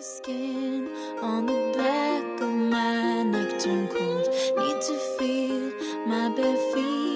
skin on the back of my neck turn cold. Need to feel my bare feet